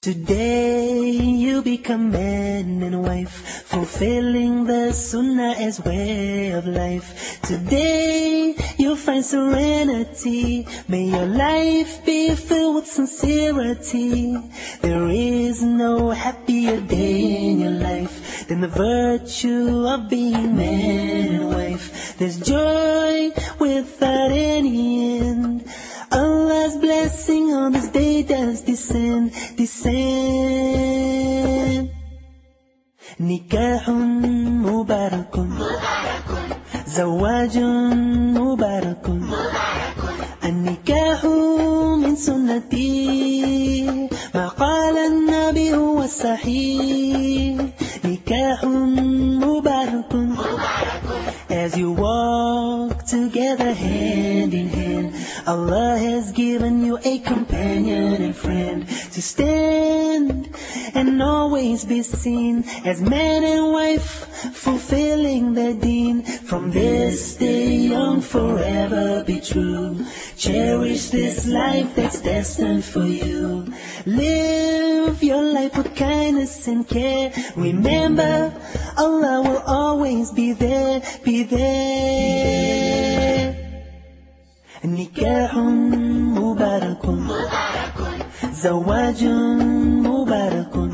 Today you become man and wife, fulfilling the sunnah as way of life. Today you'll find serenity, may your life be filled with sincerity. There is no happier day in your life than the virtue of being man and wife. There's joy without any end. Allah's blessing on this day does descend. Nikahun mubarakun, zawajun mubarakun, an-nikahu min sunnati, ma qala an-nabi huwa sahih. Nikahun mubarakun, as you walk together hand in hand, Allah has given you a companion and friend to stand and always be seen as man and wife, fulfilling the deen. From this day on forever be true. Cherish this life that's destined for you. Live your life with kindness and care. Remember, Allah will always be there, be there. Nikahun mubarakun, zawajun mubarakun,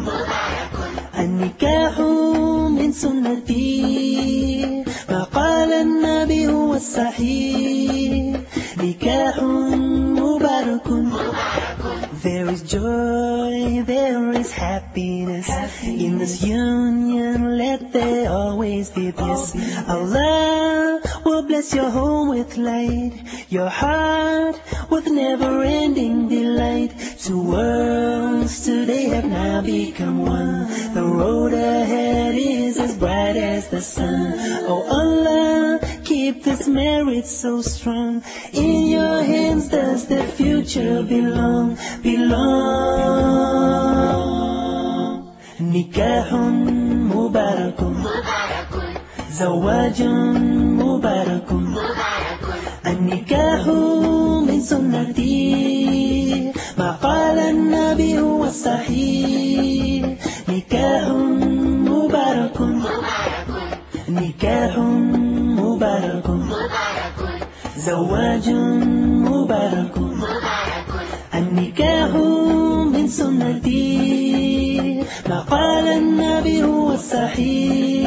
an-nikahu min sunnati, ma qala an-nabi huwa sahih. Nikahun mubarakun, there is joy, there is happiness in this union, let there always be bliss. Allah will bless your home with light, your heart with never-ending delight. Two worlds today have now become one. The road ahead is as bright as the sun. Oh Allah, keep this marriage so strong. In your hands does the future belong. Nikahun mubarakun, zawajun mubarakun, an-nikahu min sunnati, ma qala an-nabi huwa sahih. Nikahun mubarakun, nikahun mubarakun, zawajun mubarakun, an-nikahu min sunnati, ma qala an-nabi huwa sahih.